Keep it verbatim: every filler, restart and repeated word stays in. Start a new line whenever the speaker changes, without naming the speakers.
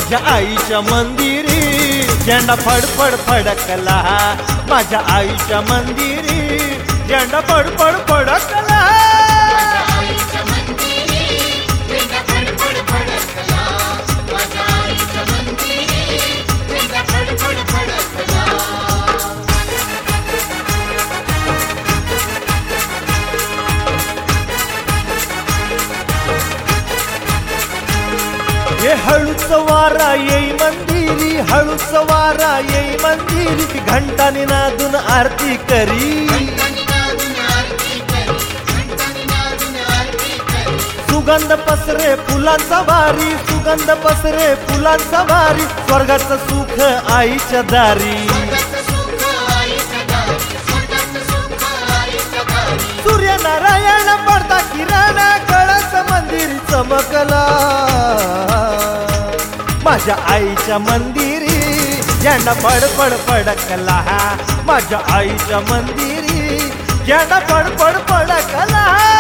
माझ्या आईच्या मंदिरी झेंडा फडफड फडकला, माझ्या आईच्या मंदिरी झेंडा फडफड फडकला. हे हळूच वारा येई मंदिरी, हळूच वारा येई मंदिरी, घंटानी नादून आरती करी. सुगंध पसरे फुलांचा भारी, सुगंध पसरे फुलांचा भारी, स्वर्गाचं सुख आईच्या दारी. सूर्यनारायण पडता किरण, कळस मंदिर चमकला, माझ्या आईच्या मंदिरी झेंडा फडफड फडकला, माझ्या आईच्या मंदिरी झेंडा फडफड फडकला.